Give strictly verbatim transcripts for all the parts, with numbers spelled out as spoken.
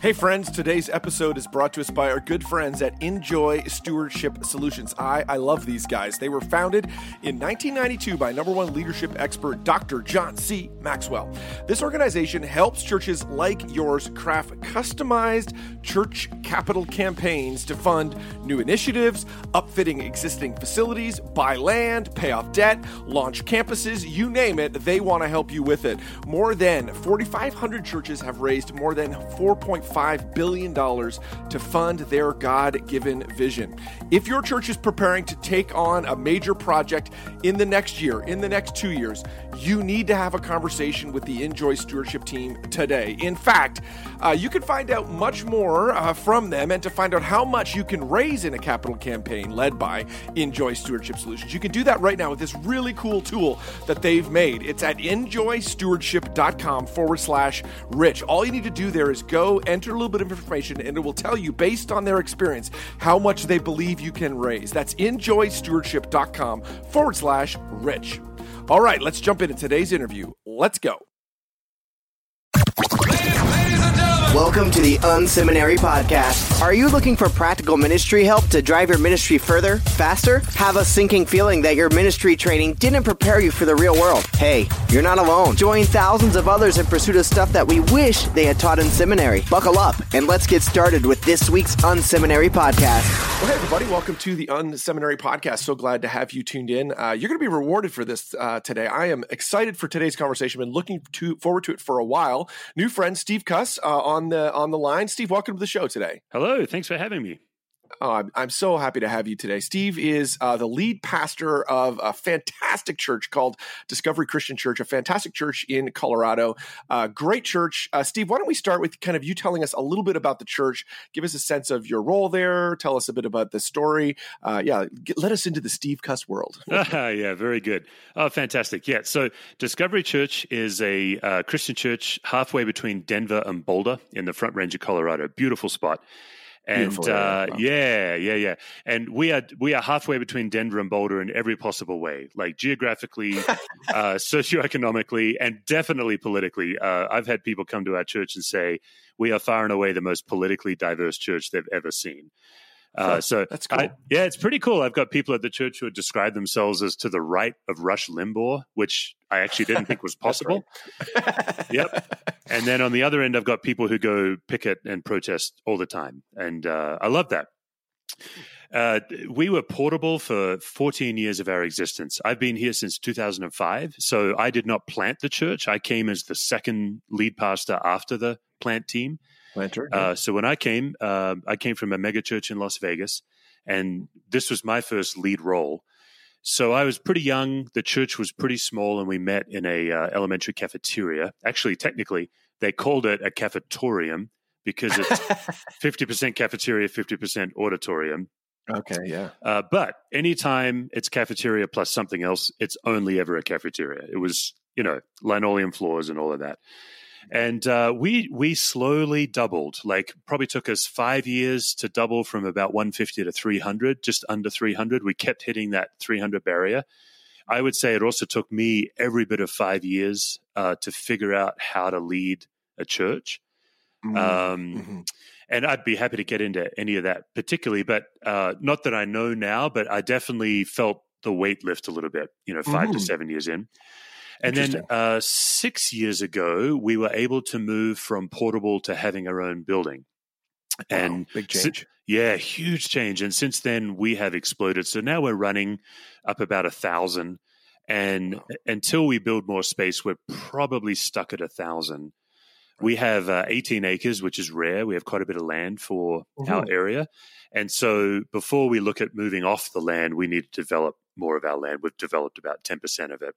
Hey friends, today's episode is brought to us by our good friends at Enjoy Stewardship Solutions. I, I love these guys. They were founded in nineteen ninety-two by number one leadership expert Doctor John C. Maxwell. This organization helps churches like yours craft customized church capital campaigns to fund new initiatives, upfitting existing facilities, buy land, pay off debt, launch campuses, you name it, they want to help you with it. More than forty-five hundred churches have raised more than four point five billion dollars to fund their God-given vision. If your church is preparing to take on a major project in the next year, in the next two years, you need to have a conversation with the Enjoy Stewardship team today. In fact, uh, you can find out much more uh, from them, and to find out how much you can raise in a capital campaign led by Enjoy Stewardship Solutions. You can do that right now with this really cool tool that they've made. It's at enjoystewardship.com forward slash rich. All you need to do there is go enter a little bit of information, and it will tell you, based on their experience, how much they believe you can raise. That's enjoystewardship.com forward slash rich. All right, let's jump into today's interview. Let's go. Welcome to the Unseminary Podcast. Are you looking for practical ministry help to drive your ministry further, faster? Have a sinking feeling that your ministry training didn't prepare you for the real world? Hey, you're not alone. Join thousands of others in pursuit of stuff that we wish they had taught in seminary. Buckle up and let's get started with this week's Unseminary Podcast. Well, hey, everybody. Welcome to the Unseminary Podcast. So glad to have you tuned in. Uh, you're going to be rewarded for this uh, today. I am excited for today's conversation. Been looking to, forward to it for a while. New friend, Steve Cuss, uh, on the on the line. Steve, welcome to the show today. Hello. Thanks for having me. Oh, I'm, I'm so happy to have you today. Steve is uh, the lead pastor of a fantastic church called Discovery Christian Church, a fantastic church in Colorado. Uh, great church. Uh, Steve, why don't we start with kind of you telling us a little bit about the church, give us a sense of your role there, tell us a bit about the story. Uh, yeah, get, let us into the Steve Cuss world. Yeah, very good. Oh, fantastic. Yeah, so Discovery Church is a uh, Christian church halfway between Denver and Boulder in the Front Range of Colorado. Beautiful spot. And uh, yeah, yeah, yeah. And we are we are halfway between Denver and Boulder in every possible way, like geographically, uh, socioeconomically, and definitely politically. Uh, I've had people come to our church and say we are far and away the most politically diverse church they've ever seen. Uh, so that's cool. I, yeah, it's pretty cool. I've got people at the church who would describe themselves as to the right of Rush Limbaugh, which I actually didn't think was possible. Right. Yep. And then on the other end, I've got people who go picket and protest all the time. And uh, I love that. Uh, we were portable for fourteen years of our existence. I've been here since two thousand five. So I did not plant the church. I came as the second lead pastor after the plant team. Planter, yeah. Uh, so when I came, uh, I came from a mega church in Las Vegas, and this was my first lead role. So I was pretty young. The church was pretty small, and we met in a uh, elementary cafeteria. Actually, technically, they called it a cafetorium because it's fifty percent cafeteria, fifty percent auditorium. Okay, yeah. Uh, but anytime it's cafeteria plus something else, it's only ever a cafeteria. It was, you know, linoleum floors and all of that. And uh, we we slowly doubled, like probably took us five years to double from about one fifty to three hundred, just under three hundred. We kept hitting that three hundred barrier. I would say it also took me every bit of five years uh, to figure out how to lead a church. Mm-hmm. Um, mm-hmm. And I'd be happy to get into any of that particularly, but uh, not that I know now, but I definitely felt the weight lift a little bit, you know, five mm-hmm. to seven years in. And then uh, six years ago, we were able to move from portable to having our own building. And wow, big change. Si- yeah, huge change. And since then, we have exploded. So now we're running up about a thousand. And wow. until we build more space, we're probably stuck at a thousand. We have uh, eighteen acres, which is rare. We have quite a bit of land for mm-hmm. our area. And so before we look at moving off the land, we need to develop more of our land. We've developed about ten percent of it.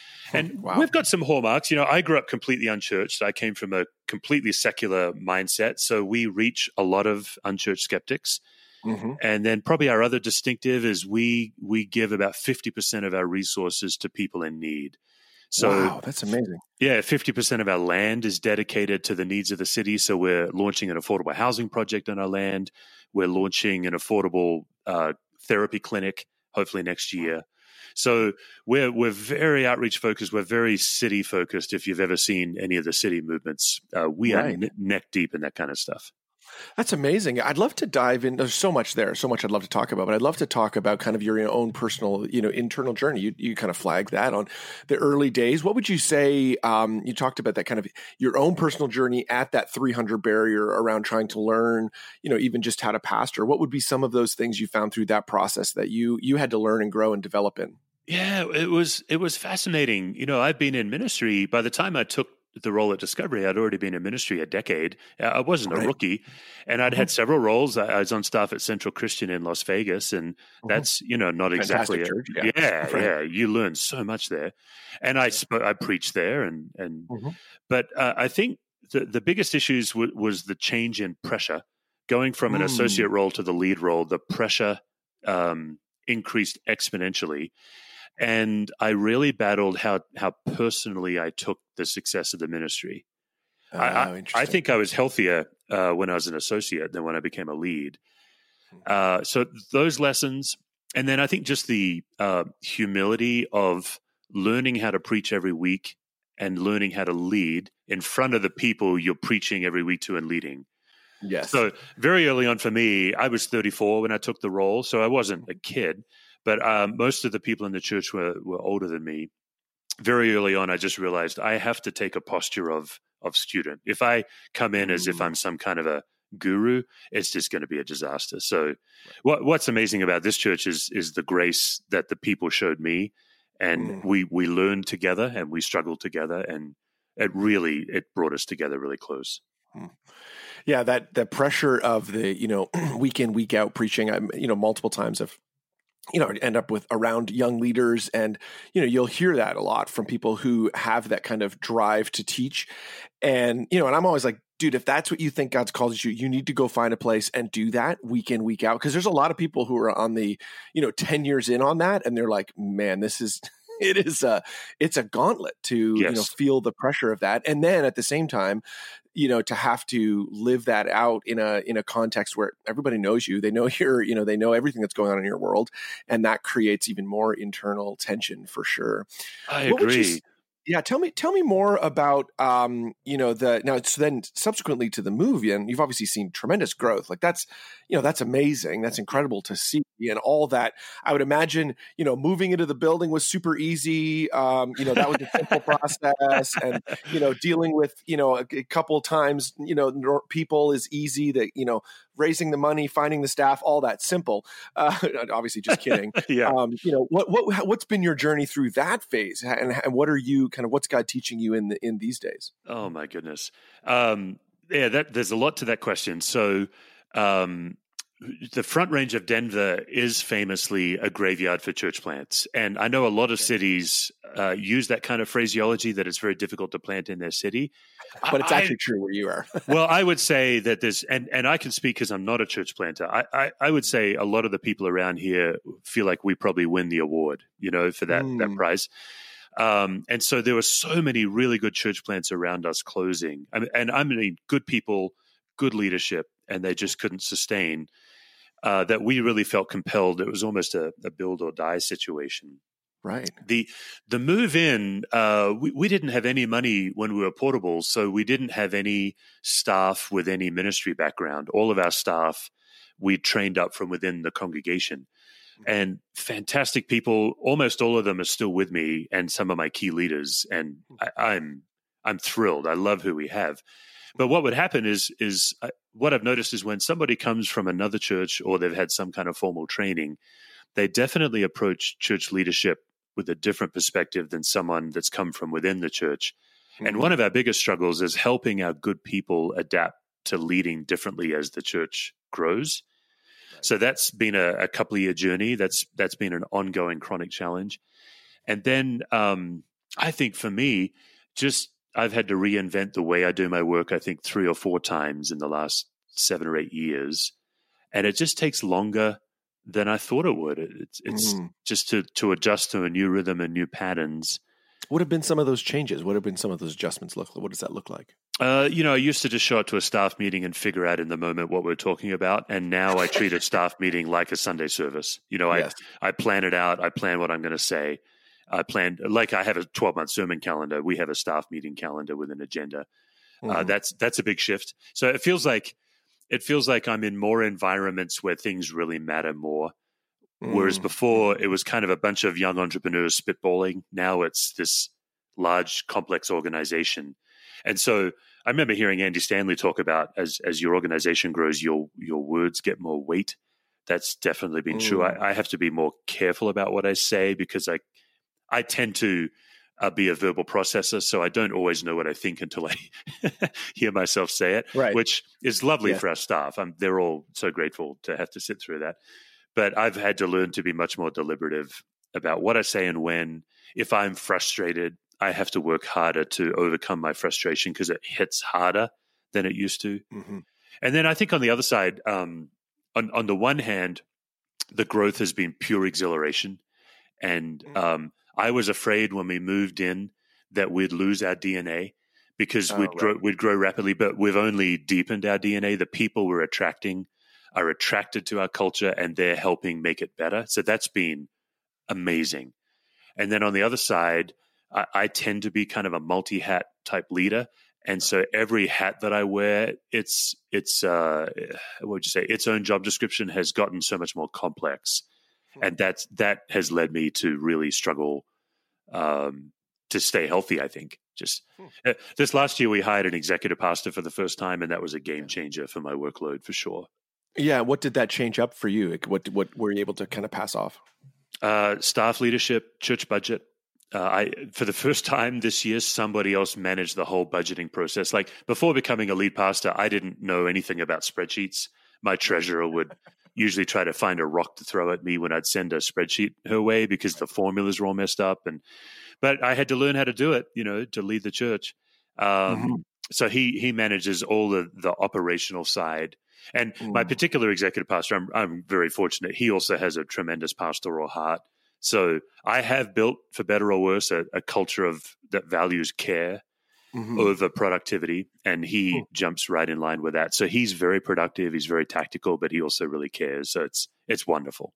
And wow. we've got some hallmarks. You know, I grew up completely unchurched. I came from a completely secular mindset. So we reach a lot of unchurched skeptics. Mm-hmm. And then probably our other distinctive is we we give about fifty percent of our resources to people in need. So wow, that's amazing. Yeah, fifty percent of our land is dedicated to the needs of the city. So we're launching an affordable housing project on our land. We're launching an affordable uh, therapy clinic, hopefully next year. So we're we're very outreach focused. We're very city focused. If you've ever seen any of the city movements, uh, we right. are ne- neck deep in that kind of stuff. That's amazing. I'd love to dive in. There's so much there, so much I'd love to talk about, but I'd love to talk about kind of your own personal, you know, internal journey. You you kind of flagged that on the early days. What would you say? Um, you talked about that kind of your own personal journey at that three hundred barrier around trying to learn, you know, even just how to pastor. What would be some of those things you found through that process that you you had to learn and grow and develop in? Yeah, it was it was fascinating. You know, I've been in ministry. By the time I took the role at Discovery, I'd already been in ministry a decade. I wasn't right. a rookie, and I'd mm-hmm. had several roles. I was on staff at Central Christian in Las Vegas, and mm-hmm. that's, you know, not Fantastic exactly church. A, yeah, yeah, right. yeah. You learn so much there, and I sp- I preached there, and and mm-hmm. but uh, I think the the biggest issues w- was the change in pressure, going from an mm. associate role to the lead role. The pressure um, increased exponentially. And I really battled how how personally I took the success of the ministry. Oh, I, I think I was healthier uh, when I was an associate than when I became a lead. Uh, so those lessons, and then I think just the uh, humility of learning how to preach every week and learning how to lead in front of the people you're preaching every week to and leading. Yes. So very early on for me, I was thirty-four when I took the role, so I wasn't a kid. But um, most of the people in the church were, were older than me. Very early on, I just realized I have to take a posture of of student. If I come in as if I'm some kind of a guru, it's just going to be a disaster. So what, what's amazing about this church is is the grace that the people showed me, and mm. we we learned together and we struggled together, and it really it brought us together really close. Mm. Yeah, that that pressure of the, you know, week in, week out preaching, I'm, you know, multiple times I've you know, end up with around young leaders. And, you know, you'll hear that a lot from people who have that kind of drive to teach. And, you know, and I'm always like, dude, if that's what you think God's called you, you need to go find a place and do that week in, week out. Because there's a lot of people who are on the, you know, ten years in on that. And they're like, man, this is, it is a, it's a gauntlet to, yes. you know, feel the pressure of that. And then at the same time, you know, to have to live that out in a in a context where everybody knows you, they know your, you know, they know everything that's going on in your world, and that creates even more internal tension for sure. I what agree. You, yeah, tell me, tell me more about, um, you know, the now. It's then subsequently to the movie, and you've obviously seen tremendous growth. Like that's, you know, that's amazing. That's incredible to see, and all that. I would imagine, you know, moving into the building was super easy. Um, you know, that was a simple process, and you know, dealing with, you know, a, a couple times, you know, people is easy. That, you know, raising the money, finding the staff, all that simple. Uh, obviously, just kidding. yeah. Um, you know, what what what's been your journey through that phase, and, and what are you kind of what's God teaching you in the, in these days? Oh my goodness, um, yeah, that there's a lot to that question. So. Um, The Front Range of Denver is famously a graveyard for church plants. And I know a lot of cities uh, use that kind of phraseology, that it's very difficult to plant in their city. But it's I, actually true where you are. Well, I would say that there's, and, and I can speak because I'm not a church planter. I, I, I would say a lot of the people around here feel like we probably win the award, you know, for that, mm. that prize. Um, and so there were so many really good church plants around us closing. I mean, and I mean, good people, good leadership, and they just couldn't sustain. Uh, that we really felt compelled. It was almost a, a build or die situation. Right. The the move in, uh, we, we didn't have any money when we were portable, so we didn't have any staff with any ministry background. All of our staff we trained up from within the congregation. Mm-hmm. And fantastic people, almost all of them are still with me, and some of my key leaders. And I, I'm I'm thrilled. I love who we have. But what would happen is, is uh, what I've noticed is when somebody comes from another church or they've had some kind of formal training, they definitely approach church leadership with a different perspective than someone that's come from within the church. Mm-hmm. And one of our biggest struggles is helping our good people adapt to leading differently as the church grows. Right. So that's been a, a couple of year journey. That's that's been an ongoing chronic challenge. And then um, I think for me, just I've had to reinvent the way I do my work, I think three or four times in the last seven or eight years. And it just takes longer than I thought it would. It's, it's mm. just to, to adjust to a new rhythm and new patterns. What have been some of those changes? What have been some of those adjustments look? What does that look like? Uh, you know, I used to just show up to a staff meeting and figure out in the moment what we're talking about. And now I treat a staff meeting like a Sunday service. You know, Yes. I, I plan it out. I plan what I'm going to say. I plan, like I have a twelve-month sermon calendar. We have a staff meeting calendar with an agenda. Uh, Mhm. that's that's a big shift. So it feels like it feels like I'm in more environments where things really matter more. Whereas Mm. before it was kind of a bunch of young entrepreneurs spitballing. Now it's this large, complex organization. And so I remember hearing Andy Stanley talk about as as your organization grows, your your words get more weight. That's definitely been true. Mm. I, I have to be more careful about what I say because I I tend to uh, be a verbal processor, so I don't always know what I think until I hear myself say it, Right. which is lovely Yes. for our staff. I'm, they're all so grateful to have to sit through that. But I've had to learn to be much more deliberative about what I say and when. If I'm frustrated, I have to work harder to overcome my frustration because it hits harder than it used to. Mhm. And then I think on the other side, um, on, on the one hand, the growth has been pure exhilaration. And Mm. um, I was afraid when we moved in that we'd lose our D N A because Oh, we'd, right. grow, we'd grow rapidly, but we've only deepened our D N A. The people we're attracting are attracted to our culture and they're helping make it better. So that's been amazing. And then on the other side, I, I tend to be kind of a multi-hat type leader. And so every hat that I wear, it's, it's uh, what would you say, its own job description has gotten so much more complex. And that's, that has led me to really struggle um, to stay healthy, I think. Just uh, this last year, we hired an executive pastor for the first time, and that was a game changer for my workload for sure. Yeah. What did that change up for you? Like, What what were you able to kind of pass off? Uh, staff leadership, church budget. Uh, I for the first time this year, somebody else managed the whole budgeting process. Like before becoming a lead pastor, I didn't know anything about spreadsheets. My treasurer would usually try to find a rock to throw at me when I'd send a spreadsheet her way because the formulas were all messed up. And but I had to learn how to do it, you know, to lead the church. Um, Mhm. So he he manages all the the operational side. And my Mm. particular executive pastor, I'm I'm very fortunate. He also has a tremendous pastoral heart. So I have built, for better or worse, a, a culture of that values care Mhm. over productivity, and he Hmm. jumps right in line with that. So he's very productive. He's very tactical, but he also really cares. So it's it's wonderful.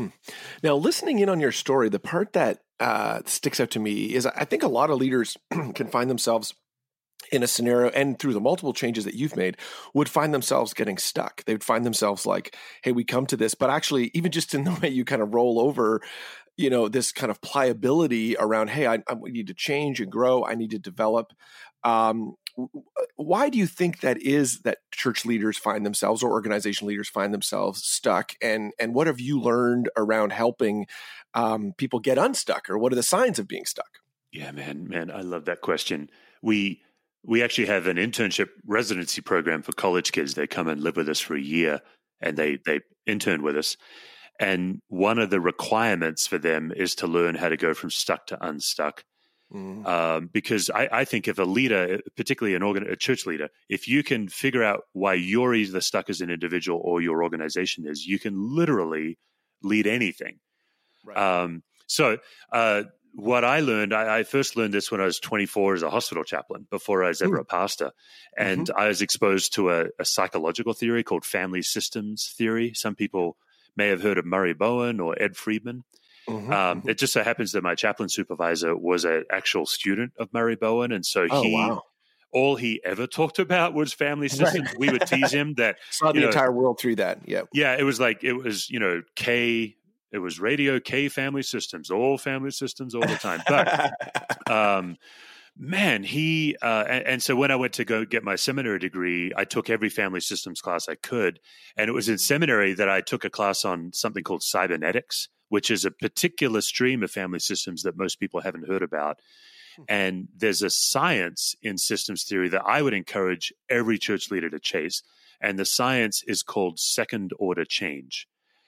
Now, listening in on your story, the part that uh, sticks out to me is I think a lot of leaders can find themselves in a scenario, and through the multiple changes that you've made, would find themselves getting stuck. They would find themselves like, hey, we come to this, but actually, even just in the way you kind of roll over, you know, this kind of pliability around, hey, I, I need to change and grow. I need to develop. Um, w- why do you think that is that church leaders find themselves or organization leaders find themselves stuck? And and what have you learned around helping um, people get unstuck, or what are the signs of being stuck? Yeah, man, man, I love that question. We we actually have an internship residency program for college kids. They come and live with us for a year, and they they intern with us. And one of the requirements for them is to learn how to go from stuck to unstuck. Mm. Um, because I, I think if a leader, particularly an organ, a church leader, if you can figure out why you're either stuck as an individual or your organization is, you can literally lead anything. Right. Um, so uh, what I learned, I, I first learned this when I was twenty-four as a hospital chaplain before I was ever Mm. a pastor. And I was exposed to a, a psychological theory called family systems theory. Some people may have heard of Murray Bowen or Ed Friedman. Mhm, Um, mhm. it just so happens that my chaplain supervisor was an actual student of Murray Bowen. And so Oh, he, wow. all he ever talked about was family systems. We would tease him that, Saw you the know, entire world through that. Yeah. yeah, it was like, it was, you know, K, it was radio K family systems, all family systems all the time. But um, man, he, uh, and, and so when I went to go get my seminary degree, I took every family systems class I could. And it was in seminary that I took a class on something called cybernetics, which is a particular stream of family systems that most people haven't heard about. And there's a science in systems theory that I would encourage every church leader to chase. And the science is called second order change.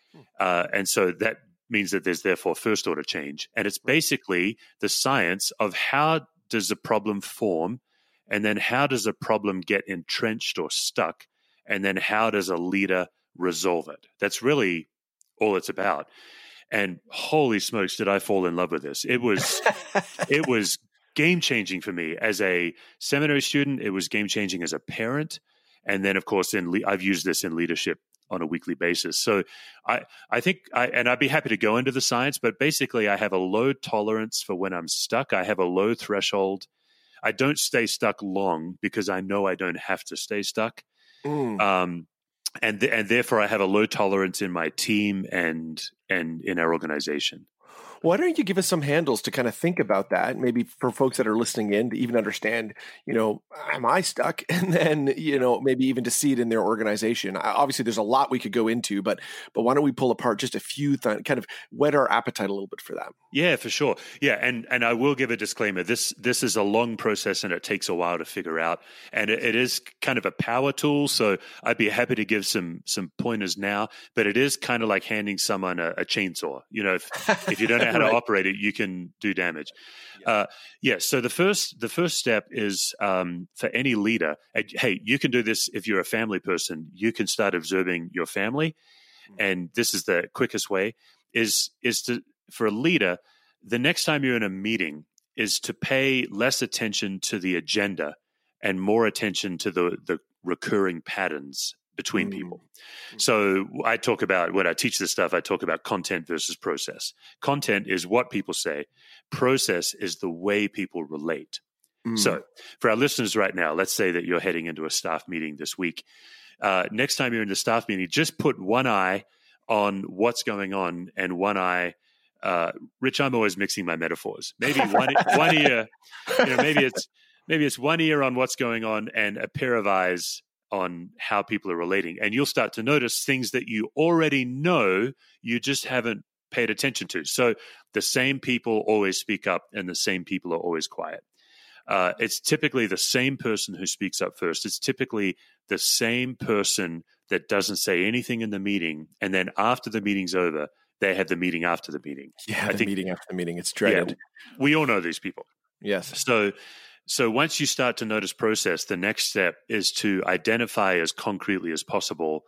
Uh, and so that means that there's therefore first order change. And it's basically the science of how does a problem form, and then how does a problem get entrenched or stuck, and then how does a leader resolve it? That's really all it's about. And holy smokes, did I fall in love with this. It was, it was game changing for me as a seminary student. It was game changing as a parent. And then, of course, in le- I've used this in leadership on a weekly basis. So I, I think, I, and I'd be happy to go into the science, but basically I have a low tolerance for when I'm stuck. I have a low threshold. I don't stay stuck long because I know I don't have to stay stuck. Mm. Um, and, th- and therefore I have a low tolerance in my team and, and in our organization. Why don't you give us some handles to kind of think about that? Maybe for folks that are listening in to even understand, you know, am I stuck? And then, you know, maybe even to see it in their organization. Obviously, there's a lot we could go into, but but why don't we pull apart just a few things, kind of whet our appetite a little bit for that? Yeah, for sure. Yeah, and and I will give a disclaimer. This this is a long process and it takes a while to figure out. And it, it is kind of a power tool. So I'd be happy to give some some pointers now, but it is kind of like handing someone a, a chainsaw. You know, if, if you don't know how to right. operate it, you can do damage. Yeah. Uh, yeah. So the first the first step is um, for any leader. Hey, you can do this if you're a family person. You can start observing your family, mm-hmm. and this is the quickest way. Is is to for a leader, the next time you're in a meeting, is to pay less attention to the agenda and more attention to the the recurring patterns between mm-hmm. people. So I talk about, when I teach this stuff, I talk about content versus process. Content is what people say. Process is the way people relate. Mm. So for our listeners right now, let's say that you're heading into a staff meeting this week. Uh, next time you're in the staff meeting, just put one eye on what's going on and one eye uh, Rich, I'm always mixing my metaphors. Maybe one one ear, you know, maybe it's maybe it's one ear on what's going on and a pair of eyes on how people are relating. And you'll start to notice things that you already know, you just haven't paid attention to. So the same people always speak up and the same people are always quiet. Uh, it's typically the same person who speaks up first. It's typically the same person that doesn't say anything in the meeting. And then after the meeting's over, they have the meeting after the meeting. Yeah, I the think, meeting after the meeting. It's dreaded. Yeah, we all know these people. Yes. So So once you start to notice process, the next step is to identify as concretely as possible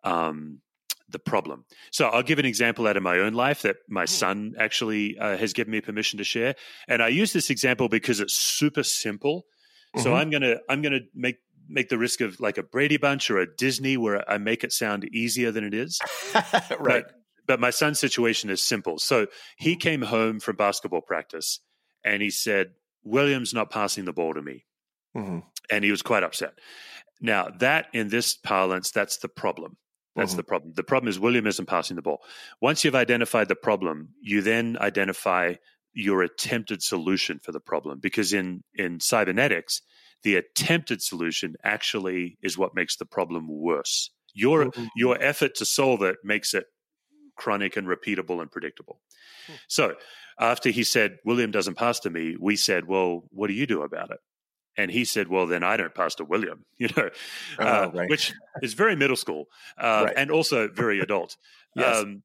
um, the problem. So I'll give an example out of my own life that my son actually uh, has given me permission to share. And I use this example because it's super simple. Mm-hmm. So I'm gonna I'm gonna make make the risk of like a Brady Bunch or a Disney where I make it sound easier than it is. Right. But, but my son's situation is simple. So he came home from basketball practice and he said, William's not passing the ball to me. Mm-hmm. And he was quite upset. Now, that in this parlance, that's the problem. That's mm-hmm. the problem. The problem is William isn't passing the ball. Once you've identified the problem, you then identify your attempted solution for the problem. Because in, in cybernetics, the attempted solution actually is what makes the problem worse. Your, mm-hmm. your effort to solve it makes it chronic and repeatable and predictable. Mm-hmm. So after he said, William doesn't pass to me, we said, well, what do you do about it? And he said, well, then I don't pass to William, you know, oh, uh, right. which is very middle school uh, right. and also very adult. Yes. Um,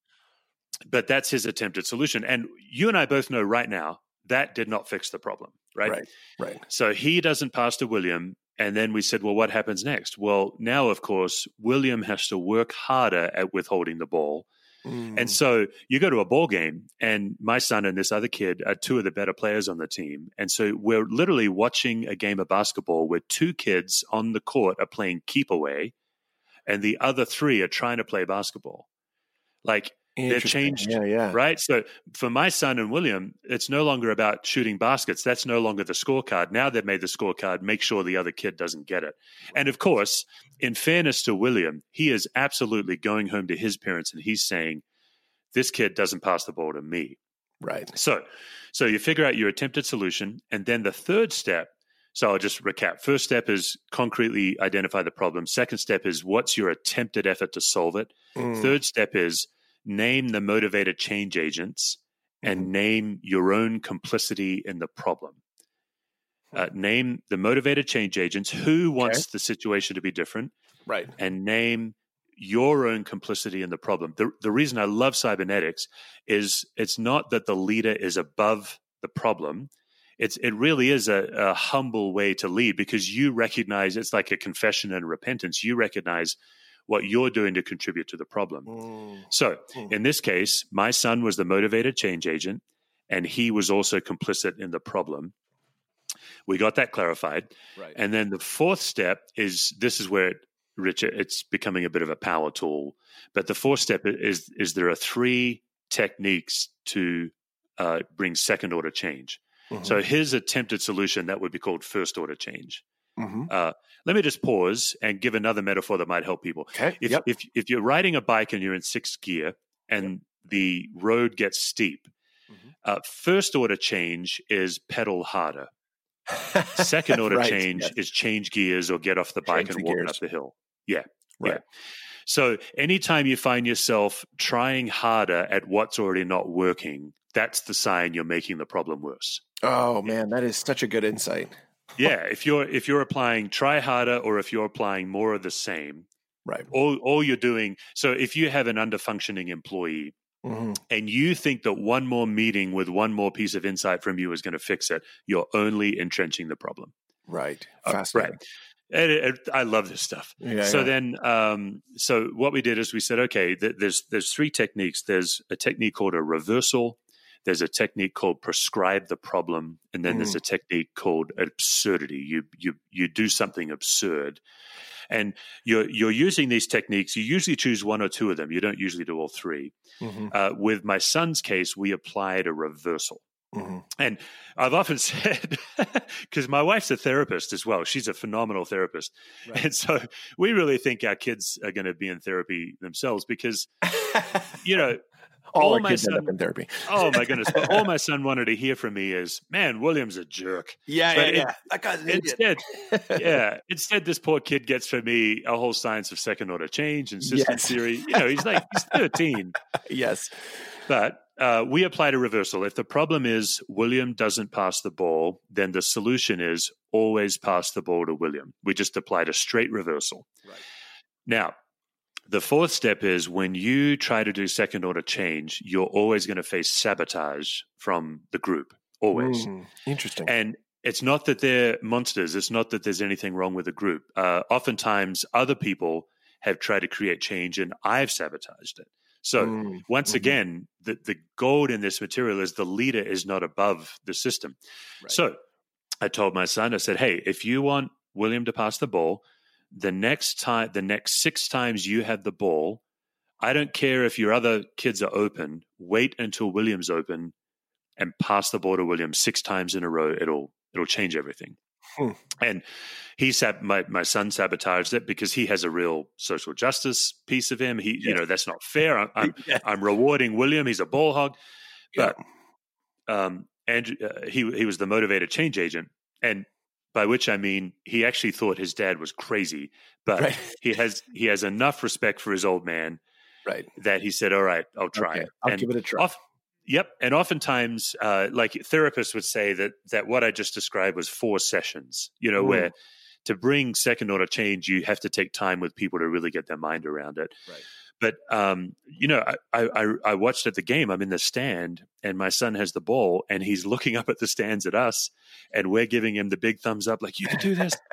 but that's his attempted solution. And you and I both know right now that did not fix the problem, right? Right, right. So he doesn't pass to William. And then we said, well, what happens next? Well, now, of course, William has to work harder at withholding the ball. Mm. And so you go to a ball game and my son and this other kid are two of the better players on the team. And so we're literally watching a game of basketball where two kids on the court are playing keep away and the other three are trying to play basketball. Like they're changed, yeah, yeah. right? So for my son and William, it's no longer about shooting baskets. That's no longer the scorecard. Now they've made the scorecard, make sure the other kid doesn't get it. And of course, in fairness to William, he is absolutely going home to his parents and he's saying, this kid doesn't pass the ball to me. Right. So, so you figure out your attempted solution. And then the third step, so I'll just recap. First step is concretely identify the problem. Second step is what's your attempted effort to solve it. Mm. Third step is name the motivated change agents and mm-hmm. name your own complicity in the problem. Uh, name the motivated change agents, who wants okay. the situation to be different, right? And name your own complicity in the problem. The, the reason I love cybernetics is it's not that the leader is above the problem. It's it really is a, a humble way to lead because you recognize it's like a confession and repentance. You recognize what you're doing to contribute to the problem. Mm. So mm. in this case, my son was the motivated change agent, and he was also complicit in the problem. we got that clarified. Right. And then the fourth step is, this is where, it, Richard, it's becoming a bit of a power tool. But the fourth step is, is there are three techniques to uh, bring second order change. Mm-hmm. So his attempted solution, that would be called first order change. Mm-hmm. Uh, let me just pause and give another metaphor that might help people. Okay. If, yep. if, if you're riding a bike and you're in sixth gear and yep. the road gets steep, mm-hmm. uh, first order change is pedal harder. Second order right. change yes. is change gears or get off the bike change and the walk gears. up the hill. Yeah. Right. Yeah. So anytime you find yourself trying harder at what's already not working, that's the sign you're making the problem worse. Oh man, that is such a good insight. Yeah, if you're if you're applying try harder, or if you're applying more of the same, right? All all you're doing. So if you have an underfunctioning employee, mm-hmm. and you think that one more meeting with one more piece of insight from you is going to fix it, you're only entrenching the problem. Right. Fascinating. Uh, right. And it, it, I love this stuff. Yeah, so yeah. then, um, so what we did is we said, okay, th- there's there's three techniques. There's a technique called a reversal. There's a technique called prescribe the problem, and then mm. there's a technique called absurdity. You you you do something absurd, and you're you're using these techniques. You usually choose one or two of them. You don't usually do all three. Mm-hmm. Uh, with my son's case, we applied a reversal. Mm-hmm. And I've often said, because my wife's a therapist as well, she's a phenomenal therapist. Right. And so we really think our kids are going to be in therapy themselves because, you know, all, all our my kids son, end up in therapy. Oh, my goodness. But all my son wanted to hear from me is, man, William's a jerk. Yeah, but yeah, it, yeah. That guy's an instead, yeah. Instead, this poor kid gets from me a whole science of second order change and system yes. theory. You know, he's like, he's thirteen. Yes. But uh, we applied a reversal. If the problem is William doesn't pass the ball, then the solution is always pass the ball to William. We just applied a straight reversal. Right. Now, the fourth step is when you try to do second order change, you're always going to face sabotage from the group, always. Mm, interesting. And it's not that they're monsters. It's not that there's anything wrong with the group. Uh, oftentimes, other people have tried to create change and I've sabotaged it. So mm, once mm-hmm. again, the, the gold in this material is the leader is not above the system. Right. So I told my son, I said, hey, if you want William to pass the ball, the next time, the next six times you have the ball, I don't care if your other kids are open, wait until William's open and pass the ball to William six times in a row. It'll, it'll change everything. Hmm. And he sab- my my son sabotaged it because he has a real social justice piece of him. He, yes. you know, that's not fair. I'm I'm, yes. I'm rewarding William. He's a ball hog, but yeah. um, Andrew, uh, he he was the motivated change agent, and by which I mean he actually thought his dad was crazy, but right. he has he has enough respect for his old man, right? That he said, "All right, I'll try okay. it. I'll and give it a try." Off, Yep. And oftentimes, uh, like therapists would say that that what I just described was four sessions, you know, mm. where to bring second order change, you have to take time with people to really get their mind around it. Right. But, um, you know, I, I, I watched at the game, I'm in the stand and my son has the ball and he's looking up at the stands at us and we're giving him the big thumbs up, like, you can do this.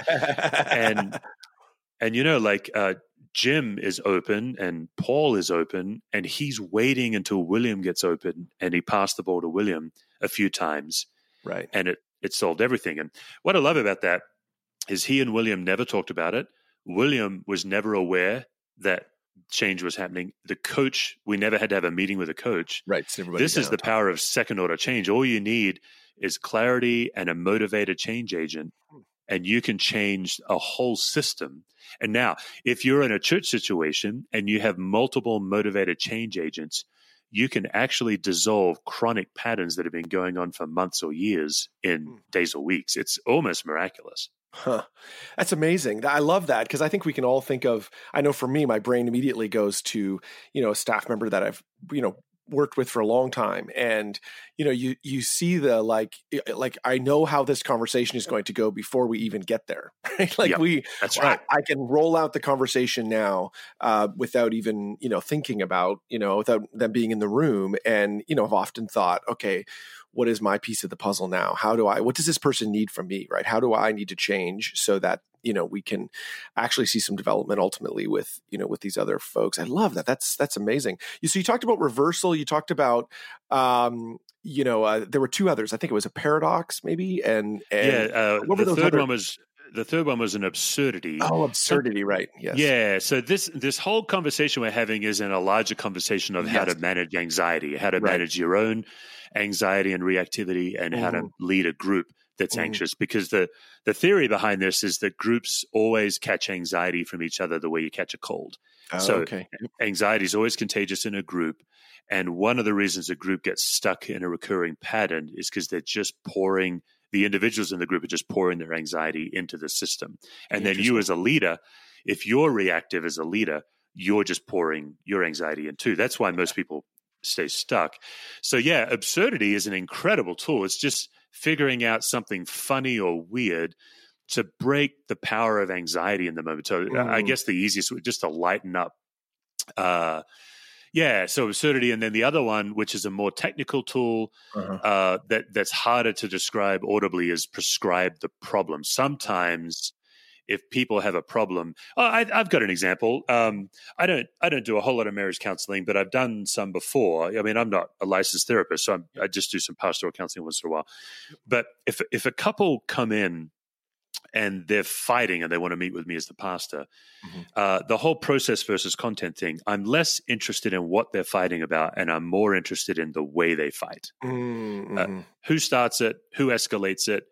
and, and, you know, like, uh, Jim is open and Paul is open and he's waiting until William gets open and he passed the ball to William a few times. Right. And it, it solved everything. And what I love about that is he and William never talked about it. William was never aware that change was happening. The coach, we never had to have a meeting with a coach. Right. So this is the power of second order change. All you need is clarity and a motivated change agent. And you can change a whole system. And now, if you're in a church situation and you have multiple motivated change agents, you can actually dissolve chronic patterns that have been going on for months or years in hmm. days or weeks. It's almost miraculous. Huh. That's amazing. I love that because I think we can all think of, I know for me, my brain immediately goes to, you know, a staff member that I've, you know, worked with for a long time. And, you know, you, you see the, like, like, I know how this conversation is going to go before we even get there, right? Like yep, we, that's right. I, I can roll out the conversation now uh, without even, you know, thinking about, you know, without them being in the room. And, you know, I've often thought, okay, what is my piece of the puzzle now? How do I, what does this person need from me, right? How do I need to change so that, you know, we can actually see some development ultimately with, you know, with these other folks. I love that. That's, that's amazing. You, so you talked about reversal. You talked about, um, you know, uh, there were two others. I think it was a paradox maybe. And, and yeah, uh, what were the those third other- one was, the third one was an absurdity. Oh, absurdity, right. Yes. Yeah. So this this whole conversation we're having is in a larger conversation of how Yes. to manage anxiety, how to Right. manage your own anxiety and reactivity, and how to Mhm. lead a group that's Mhm. anxious. Because the the theory behind this is that groups always catch anxiety from each other the way you catch a cold. Oh, So okay. anxiety is always contagious in a group. And one of the reasons a group gets stuck in a recurring pattern is because they're just pouring, the individuals in the group are just pouring their anxiety into the system. And then you as a leader, if you're reactive as a leader, you're just pouring your anxiety in too. That's why most people stay stuck. So yeah, absurdity is an incredible tool. It's just figuring out something funny or weird to break the power of anxiety in the moment. So Mm. I guess the easiest way, just to lighten up, uh, yeah, so absurdity. And then the other one, which is a more technical tool Uh-huh. uh, that that's harder to describe audibly, is prescribe the problem. Sometimes if people have a problem, oh, I, I've got an example. Um, I don't I don't do a whole lot of marriage counseling, but I've done some before. I mean, I'm not a licensed therapist, so I'm, I just do some pastoral counseling once in a while. But if if a couple come in and they're fighting and they want to meet with me as the pastor, Mhm. uh, the whole process versus content thing, I'm less interested in what they're fighting about, and I'm more interested in the way they fight. Mm-hmm. Uh, who starts it? Who escalates it?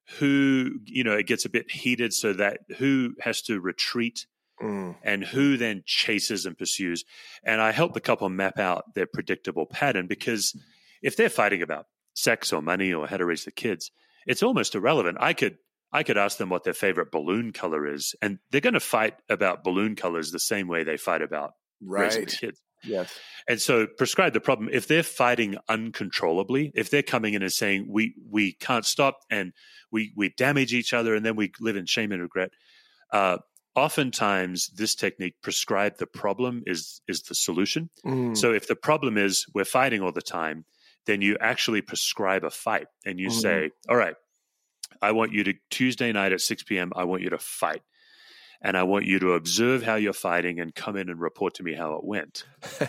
Who, you know, it gets a bit heated, so that who has to retreat Mm. and who then chases and pursues. And I help the couple map out their predictable pattern, because if they're fighting about sex or money or how to raise the kids, it's almost irrelevant. I could I could ask them what their favorite balloon color is, and they're going to fight about balloon colors the same way they fight about raising the Right. kids. Yes. And so prescribe the problem. If they're fighting uncontrollably, if they're coming in and saying, we we can't stop and we, we damage each other and then we live in shame and regret, uh, oftentimes this technique, prescribe the problem, is is the solution. Mm. So if the problem is we're fighting all the time, then you actually prescribe a fight and you Mm. say, all right, I want you to, Tuesday night at six p.m., I want you to fight. And I want you to observe how you're fighting and come in and report to me how it went.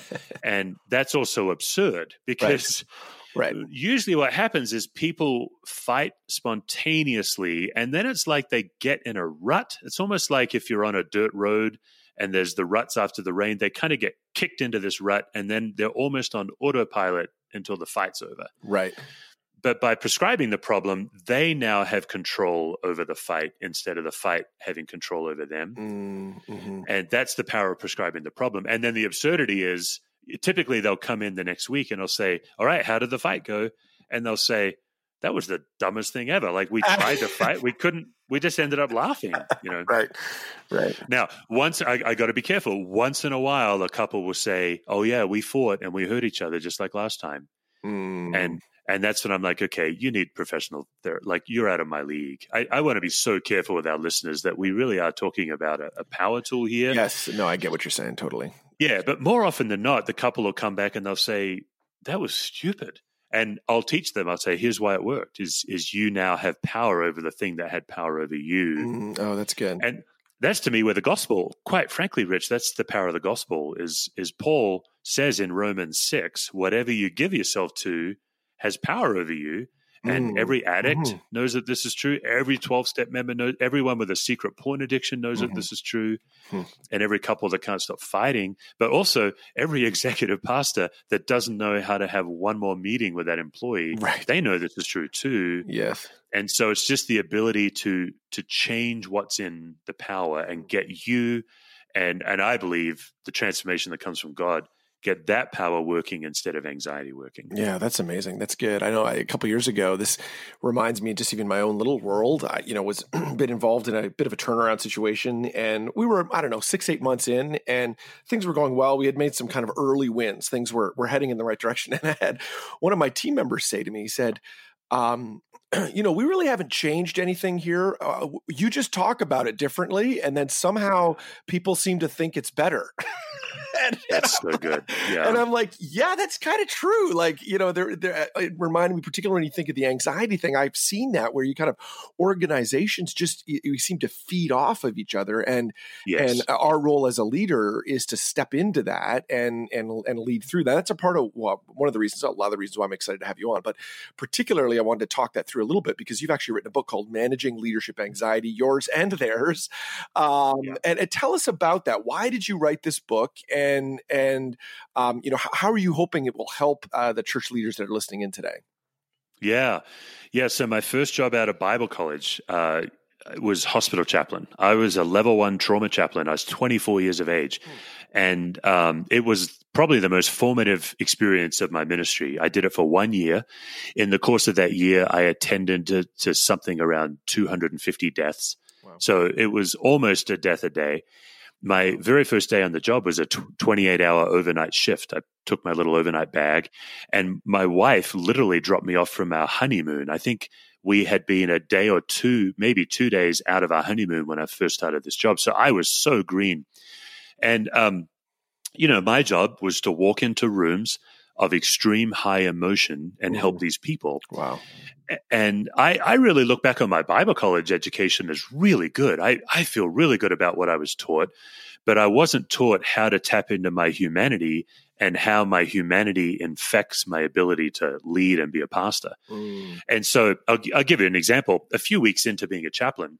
And that's also absurd, because Right. usually what happens is people fight spontaneously, and then it's like they get in a rut. It's almost like if you're on a dirt road and there's the ruts after the rain, they kind of get kicked into this rut, and then they're almost on autopilot until the fight's over. Right. But by prescribing the problem, they now have control over the fight instead of the fight having control over them. Mm, mhm. And that's the power of prescribing the problem. And then the absurdity is, typically they'll come in the next week and they'll say, all right, how did the fight go? And they'll say, that was the dumbest thing ever. Like, we tried to fight. We couldn't, we just ended up laughing, you know? Right. Right. Now, once I, I got to be careful. Once in a while, a couple will say, oh yeah, we fought and we hurt each other just like last time. Mm. And And that's when I'm like, okay, you need professional therapy. Like, you're out of my league. I, I want to be so careful with our listeners that we really are talking about a, a power tool here. Yes. No, I get what you're saying. Totally. Yeah, but more often than not, the couple will come back and they'll say, that was stupid. And I'll teach them. I'll say, here's why it worked, is, is you now have power over the thing that had power over you. Mm. Oh, that's good. And that's, to me, where the gospel, quite frankly, Rich, that's the power of the gospel, is, is Paul says in Romans six, whatever you give yourself to has power over you. And Mm. every addict Mhm. knows that this is true. Every twelve-step member knows, everyone with a secret porn addiction knows Mhm. that this is true. Hmm. And every couple that can't stop fighting, but also every executive pastor that doesn't know how to have one more meeting with that employee, Right. they know this is true too. Yes. And so it's just the ability to to change what's in the power and get you, and and I believe the transformation that comes from God, get that power working instead of anxiety working. Yeah, that's amazing. That's good. I know I, a couple years ago, this reminds me, just even my own little world, I, you know, was been involved in a bit of a turnaround situation, and we were, I don't know, six, eight months in, and things were going well. We had made some kind of early wins. Things were, were heading in the right direction. And I had one of my team members say to me, he said, um, you know, we really haven't changed anything here. Uh, you just talk about it differently, and then somehow people seem to think it's better. and, That's and so good. Yeah. And I'm like, yeah, that's kind of true. Like, you know, there, there, it reminded me, particularly when you think of the anxiety thing, I've seen that where you kind of organizations just, you, you seem to feed off of each other. And, Yes. and our role as a leader is to step into that and, and, and lead through that. That's a part of, well, one of the reasons, a lot of the reasons why I'm excited to have you on, but particularly I wanted to talk that through a little bit because you've actually written a book called Managing Leadership Anxiety, yours and theirs. Um, yeah. and, and tell us about that. Why did you write this book? And, and, um, you know, how, how are you hoping it will help uh, the church leaders that are listening in today? Yeah. Yeah. So my first job out of Bible college uh, was hospital chaplain. I was a level one trauma chaplain. I was twenty-four years of age. Mm. And um, it was probably the most formative experience of my ministry. I did it for one year. In the course of that year, I attended to, to something around two hundred fifty deaths. Wow. So it was almost a death a day. My very first day on the job was a twenty-eight hour overnight shift. I took my little overnight bag, and my wife literally dropped me off from our honeymoon. I think we had been a day or two, maybe two days out of our honeymoon when I first started this job. So I was so green. And, um, you know, my job was to walk into rooms of extreme high emotion and help these people. Wow. And I, I really look back on my Bible college education as really good. I, I feel really good about what I was taught, but I wasn't taught how to tap into my humanity and how my humanity infects my ability to lead and be a pastor. Mm. And so I'll, I'll give you an example. A few weeks into being a chaplain,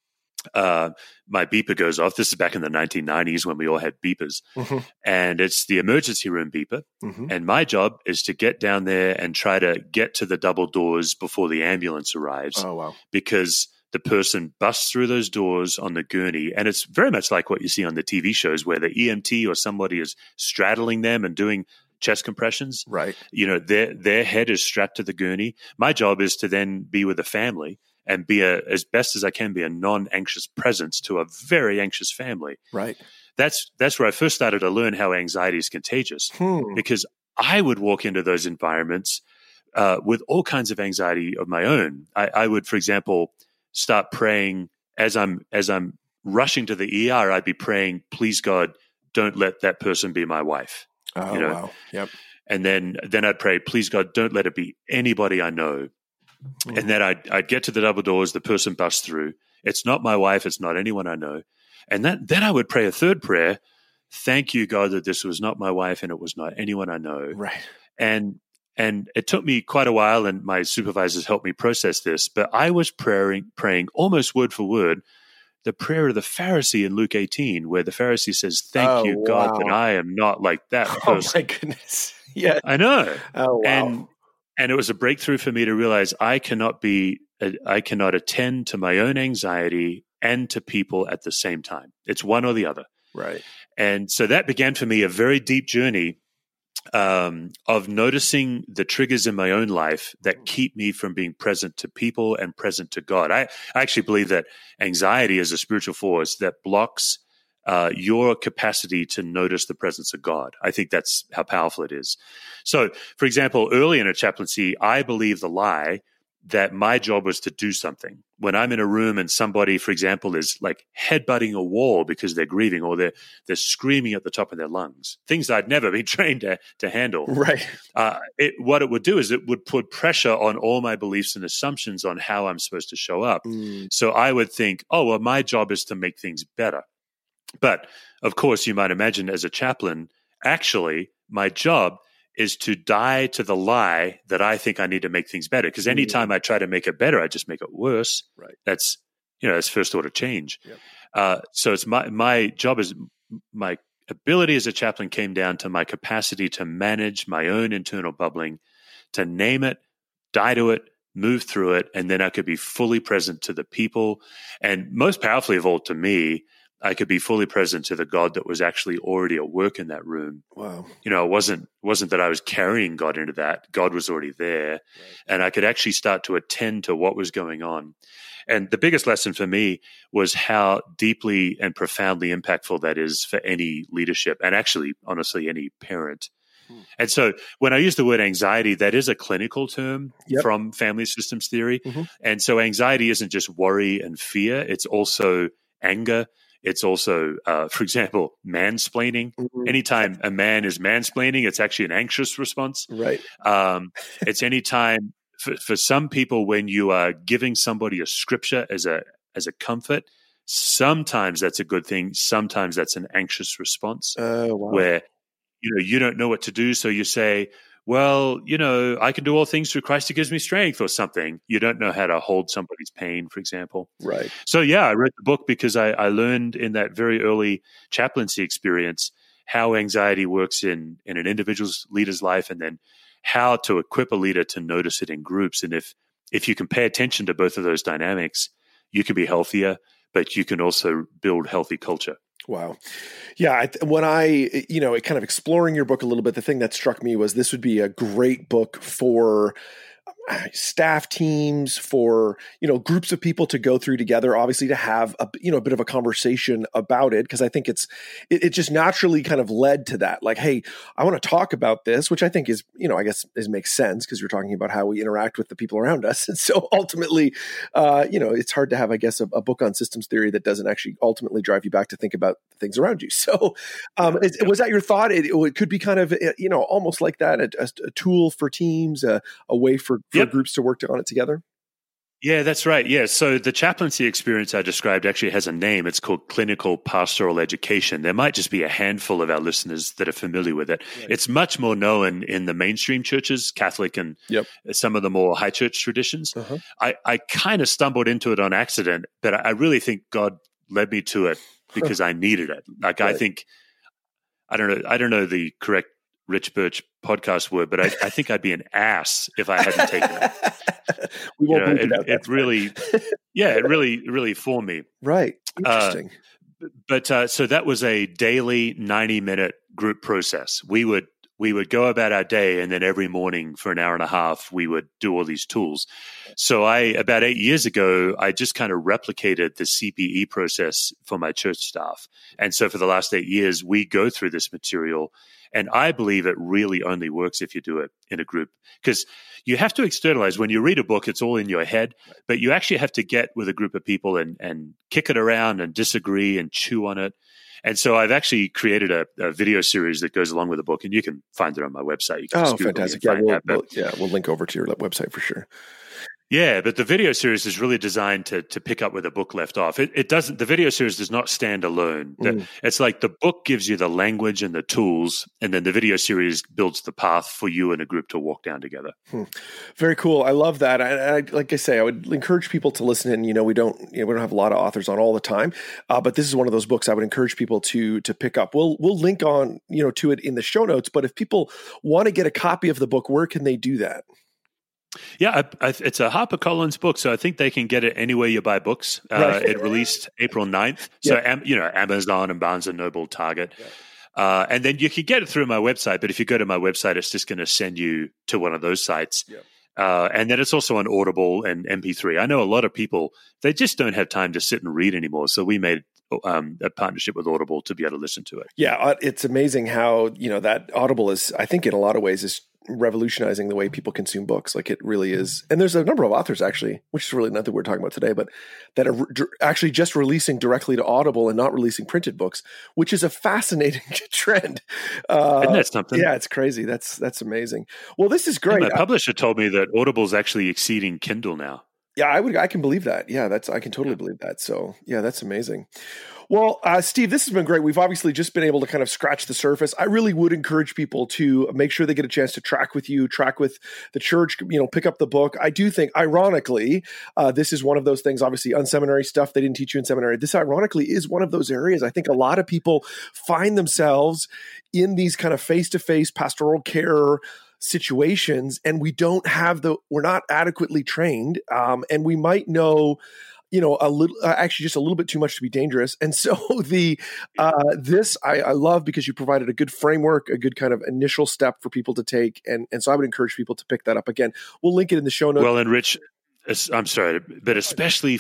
uh, my beeper goes off. This is back in the nineteen nineties when we all had beepers. Mm-hmm. And it's the emergency room beeper. Mm-hmm. And my job is to get down there and try to get to the double doors before the ambulance arrives. Oh, wow. Because the person busts through those doors on the gurney. And it's very much like what you see on the T V shows where the E M T or somebody is straddling them and doing chest compressions. Right. You know, their their head is strapped to the gurney. My job is to then be with the family and be a, as best as I can, be a non-anxious presence to a very anxious family. Right. That's that's where I first started to learn how anxiety is contagious. Hmm. Because I would walk into those environments uh, with all kinds of anxiety of my own. I, I would, for example, start praying as I'm as I'm rushing to the E R. I'd be praying, "Please God, don't let that person be my wife." Oh, you know? Wow. Yep. And then then I'd pray, "Please God, don't let it be anybody I know." Mm. And then I'd, I'd get to the double doors, the person busts through. It's not my wife, it's not anyone I know. And that, then I would pray a third prayer, "Thank you, God, that this was not my wife and it was not anyone I know." Right. And and it took me quite a while, and my supervisors helped me process this, but I was praying, praying almost word for word the prayer of the Pharisee in Luke eighteen, where the Pharisee says, "Thank oh, you, God, wow. that I am not like that person." Oh, my goodness. Yeah. I know. Oh, wow. And And it was a breakthrough for me to realize I cannot be, I cannot attend to my own anxiety and to people at the same time. It's one or the other. Right. And so that began for me a very deep journey um, of noticing the triggers in my own life that keep me from being present to people and present to God. I, I actually believe that anxiety is a spiritual force that blocks Uh, your capacity to notice the presence of God. I think that's how powerful it is. So, for example, early in a chaplaincy, I believed the lie that my job was to do something. When I'm in a room and somebody, for example, is like headbutting a wall because they're grieving, or they're they're screaming at the top of their lungs, things I'd never been trained to, to handle. Right. Uh, it, what it would do is it would put pressure on all my beliefs and assumptions on how I'm supposed to show up. Mm. So I would think, oh, well, my job is to make things better. But, of course, you might imagine as a chaplain, actually, my job is to die to the lie that I think I need to make things better. Because anytime mm. I try to make it better, I just make it worse. Right. That's, you know, that's first order change. Yep. Uh, so it's my, my job is, my ability as a chaplain came down to my capacity to manage my own internal bubbling, to name it, die to it, move through it, and then I could be fully present to the people. And most powerfully of all to me, I could be fully present to the God that was actually already at work in that room. Wow. You know, it wasn't wasn't that I was carrying God into that. God was already there. Right. And I could actually start to attend to what was going on. And the biggest lesson for me was how deeply and profoundly impactful that is for any leadership, and actually, honestly, any parent. Hmm. And so when I use the word anxiety, that is a clinical term yep. from family systems theory. Mm-hmm. And so anxiety isn't just worry and fear. It's also anger. It's also, uh, for example, mansplaining. Mm-hmm. Anytime a man is mansplaining, it's actually an anxious response. Right. Um, it's anytime for, for some people when you are giving somebody a scripture as a as a comfort. Sometimes that's a good thing. Sometimes that's an anxious response uh, wow. where you know you don't know what to do, so you say, well, you know, I can do all things through Christ who gives me strength or something. You don't know how to hold somebody's pain, for example. Right. So, yeah, I wrote the book because I, I learned in that very early chaplaincy experience how anxiety works in, in an individual's leader's life and then how to equip a leader to notice it in groups. And if, if you can pay attention to both of those dynamics, you can be healthier, but you can also build healthy culture. Wow. Yeah. I, when I, you know, kind of exploring your book a little bit, the thing that struck me was this would be a great book for staff teams, for, you know, groups of people to go through together, obviously to have a, you know, a bit of a conversation about it. Cause I think it's, it, it just naturally kind of led to that. Like, hey, I want to talk about this, which I think is, you know, I guess is makes sense because you're talking about how we interact with the people around us. And so ultimately, uh, you know, it's hard to have, I guess, a, a book on systems theory that doesn't actually ultimately drive you back to think about the things around you. So um, yeah, is, yeah. was that your thought? It, it could be kind of, you know, almost like that, a, a tool for teams, a, a way for, for yep. groups to work on it together? Yeah, that's right. Yeah. So the chaplaincy experience I described actually has a name. It's called clinical pastoral education. There might just be a handful of our listeners that are familiar with it. Right. It's much more known in the mainstream churches, Catholic and yep. some of the more high church traditions. Uh-huh. I, I kind of stumbled into it on accident, but I really think God led me to it because I needed it. Like right. I think, I don't know, I don't know the correct Rich Birch podcast word, but I, I think I'd be an ass if I hadn't taken it. we won't you know, it, it, it really, yeah, it really, really formed me. Right. Interesting. Uh, but uh, so that was a daily ninety minute group process. We would we would go about our day, and then every morning for an hour and a half, we would do all these tools. So I, about eight years ago, I just kind of replicated the C P E process for my church staff. And so for the last eight years, we go through this material. And I believe it really only works if you do it in a group, because you have to externalize. When you read a book, it's all in your head, but you actually have to get with a group of people and, and kick it around and disagree and chew on it. And so I've actually created a, a video series that goes along with the book, and you can find it on my website. You can oh, fantastic. Yeah we'll, we'll, yeah, we'll link over to your website for sure. Yeah, but the video series is really designed to to pick up where the book left off. It, it doesn't. The video series does not stand alone. The, mm. It's like the book gives you the language and the tools, and then the video series builds the path for you and a group to walk down together. Hmm. Very cool. I love that. I, I, like I say, I would encourage people to listen in. You know, we don't you know, we don't have a lot of authors on all the time, uh, but this is one of those books I would encourage people to to pick up. We'll we'll link on you know to it in the show notes. But if people want to get a copy of the book, where can they do that? Yeah, I, I, it's a HarperCollins book, so I think they can get it anywhere you buy books. Uh, right. It released April ninth, so yeah. am, you know Amazon and Barnes and Noble, Target. Yeah. Uh, and then you can get it through my website, but if you go to my website, it's just going to send you to one of those sites. Yeah. Uh, and then it's also on Audible and M P three. I know a lot of people, they just don't have time to sit and read anymore, so we made um, a partnership with Audible to be able to listen to it. Yeah, it's amazing how, you know, that Audible is, I think in a lot of ways, is revolutionizing the way people consume books. Like it really is. And there's a number of authors actually, which is really not that we're talking about today, but that are re- actually just releasing directly to Audible and not releasing printed books, which is a fascinating trend. Uh, Isn't that something? Yeah, it's crazy. That's, that's amazing. Well, this is great. Yeah, my publisher told me that Audible is actually exceeding Kindle now. Yeah, I would. I can believe that. Yeah, that's. I can totally believe that. So, yeah, that's amazing. Well, uh, Steve, this has been great. We've obviously just been able to kind of scratch the surface. I really would encourage people to make sure they get a chance to track with you, track with the church. You know, pick up the book. I do think, ironically, uh, this is one of those things. Obviously, unseminary stuff they didn't teach you in seminary. This, ironically, is one of those areas. I think a lot of people find themselves in these kind of face-to-face pastoral care situations, and we don't have the, we're not adequately trained, um, and we might know, you know, a little, uh, actually just a little bit too much to be dangerous. And so the, uh, this I, I love because you provided a good framework, a good kind of initial step for people to take. And, and so I would encourage people to pick that up. Again, we'll link it in the show notes. Well, and Rich, I'm sorry, but especially for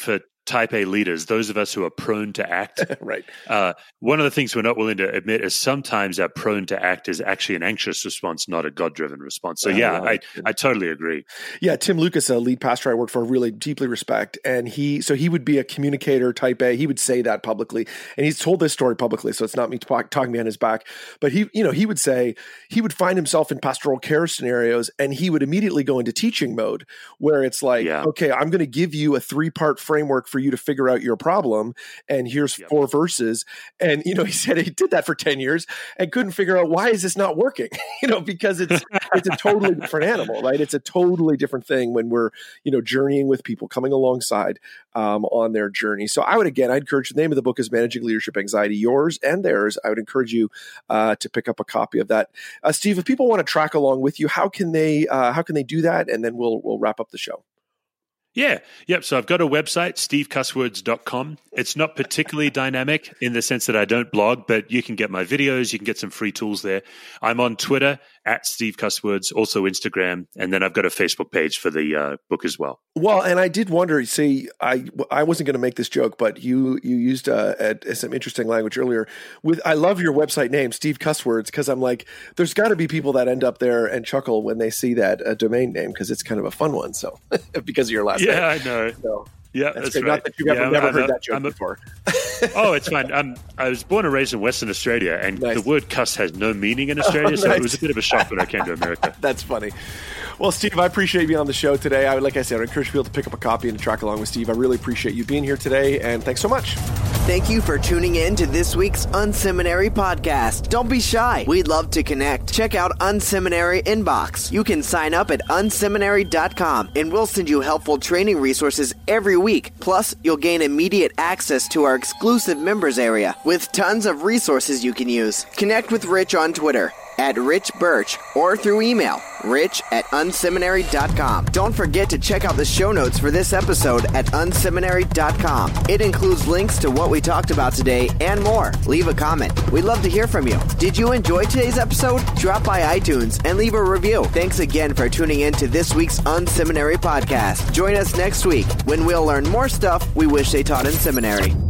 type A leaders, those of us who are prone to act, right. Uh, one of the things we're not willing to admit is sometimes our prone to act is actually an anxious response, not a God-driven response. So, yeah, I, I totally agree. Yeah, Tim Lucas, a lead pastor I worked for, really deeply respect. And he, so he would be a communicator, type A. He would say that publicly. And he's told this story publicly, so it's not me talking behind his back. But he, you know, he would say he would find himself in pastoral care scenarios and he would immediately go into teaching mode where it's like, yeah. okay, I'm going to give you a three-part framework for you to figure out your problem. And here's yep. four verses. And, you know, he said he did that for ten years and couldn't figure out why is this not working, you know, because it's, it's a totally different animal, right? It's a totally different thing when we're, you know, journeying with people, coming alongside um, on their journey. So I would, again, I'd encourage, the name of the book is Managing Leadership Anxiety, yours and theirs. I would encourage you uh, to pick up a copy of that. Uh, Steve, if people want to track along with you, how can they, uh, how can they do that? And then we'll, we'll wrap up the show. Yeah. Yep. So I've got a website, steve cusswords dot com. It's not particularly dynamic in the sense that I don't blog, but you can get my videos. You can get some free tools there. I'm on Twitter at Steve Cusswords, also Instagram. And then I've got a Facebook page for the uh, book as well. Well, and I did wonder, see, I, I wasn't going to make this joke, but you you used uh, a, some interesting language earlier. With I love your website name, Steve Cusswords, because I'm like, there's got to be people that end up there and chuckle when they see that uh, domain name because it's kind of a fun one. So because of your last yeah, name. Yeah, I know. So, yeah, that's, that's right. right. Not that you've ever, yeah, never I'm, heard I'm, that joke I'm a, before. Oh, it's fine. Um, I was born and raised in Western Australia, and nice. the word cuss has no meaning in Australia, oh, nice. So it was a bit of a shock when I came to America. That's funny. Well, Steve, I appreciate you being on the show today. I would, like I said, I encourage people to pick up a copy and to track along with Steve. I really appreciate you being here today, and thanks so much. Thank you for tuning in to this week's Unseminary podcast. Don't be shy. We'd love to connect. Check out Unseminary Inbox. You can sign up at unseminary dot com, and we'll send you helpful training resources every week. Plus, you'll gain immediate access to our exclusive members area with tons of resources you can use. Connect with Rich on Twitter at Rich Birch or through email, rich at unseminary dot com. Don't forget to check out the show notes for this episode at unseminary dot com. It includes links to what we talked about today and more. Leave a comment. We'd love to hear from you. Did you enjoy today's episode? Drop by iTunes and leave a review. Thanks again for tuning in to this week's Unseminary podcast. Join us next week when we'll learn more stuff we wish they taught in seminary.